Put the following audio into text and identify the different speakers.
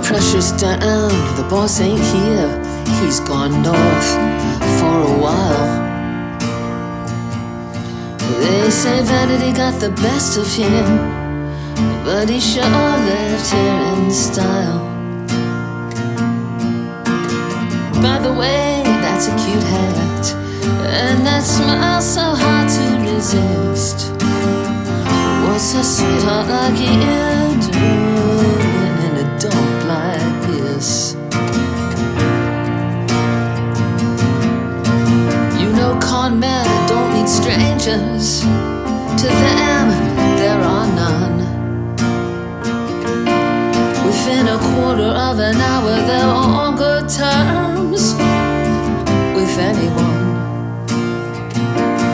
Speaker 1: pressure's down, the boss ain't here. He's gone north for a while. They say vanity got the best of him, but he sure left here in style. By the way, that's a cute hat, and that smile so hard to resist. What's a sweetheart like you doing in a dump like this? You know con men don't need strangers. To them, there are none. Within a quarter of an hour, they're on good terms.